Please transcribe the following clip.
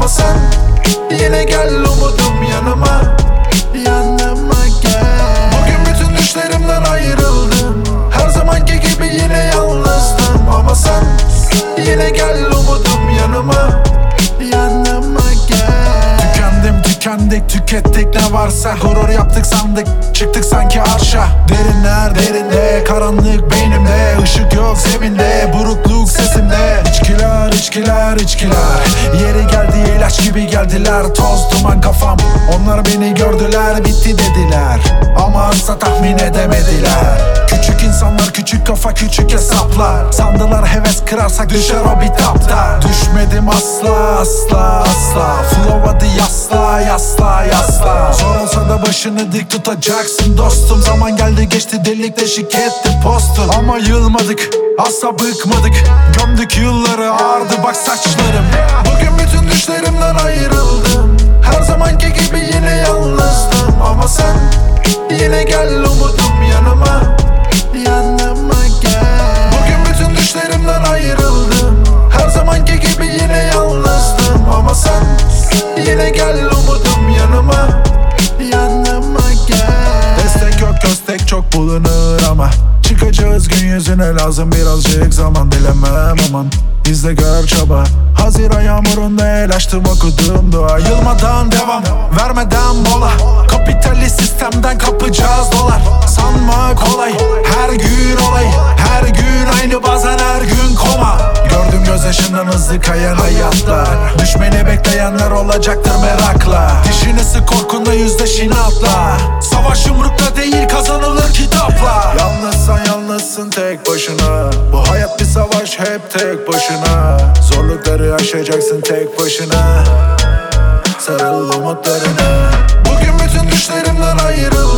Ama sen yine gel umudum yanıma. Yanıma gel. Bugün bütün düşlerimden ayrıldım. Her zamanki gibi yine yalnızdım. Ama sen yine gel umudum yanıma. Yanıma gel. Tükendik tükettik ne varsa. Gurur yaptık sandık, çıktık sanki arşa. Derinler derinde, karanlık beynimde. Işık yok zeminde, burukluk sesimde. İçkiler yeri geldi ilaç gibi geldiler. Toz duman kafam, onlar beni gördüler, bitti dediler. Ama asla tahmin edemediler. Küçük insanlar, küçük kafa, küçük hesaplar. Sandılar heves kırarsak düşer o bitapta. Düşmedim asla. Flow hadi yasla. Zor olsa da başını dik tutacaksın dostum. Zaman geldi geçti, delik deşik etti postun. Ama yılmadık, asla bıkmadık. Gömdük yılları, ağardı bak saçlarım. Bugün bütün düşlerimden ayrıldım. Her zamanki gibi yine yalnızdım. Ama sen yine gel umudum yanıma. Yanıma gel. Bugün bütün düşlerimden ayrıldım. Her zamanki gibi yine yalnızdım. Ama sen yine gel umudum yanıma. Yanıma gel. Destek yok köstek çok bulunur ama çıkacağız gün yüzüne, lazım birazcık zaman. Bilemem aman izle gör çaba. Haziran yağmurunda el açtım okudum dua. Yılmadan devam, vermeden mola. Kapitalist sistemden kapacağız dolar. Sanma kolay, her gün olay. Her gün aynı, bazen her gün koma. Gördüm gözyaşından hızlı kayan hayatlar. Düşmeni bekleyenler olacaktır merakla. Dişini sık, korkunla yüzleş inatla. Savaş yumrukla değil, kazanılır kitapla. Yalnızsan yalnızsın tek başına. Bu hayat bir savaş, hep tek başına. Zorlukları aşacaksın tek başına. Sarıl umutlarına. Bugün bütün düşlerimden ayrıl.